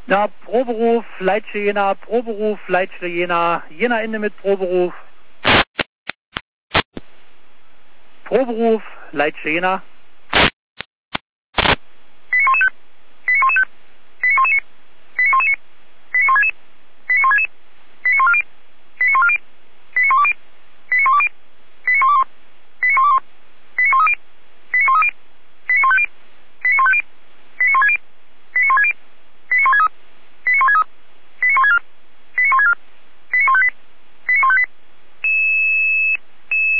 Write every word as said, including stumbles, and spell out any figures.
Na, Proberuf, Leitsche Jena, Proberuf, Leitsche Jena, Jena Ende mit Proberuf. Proberuf, Leitsche Jena.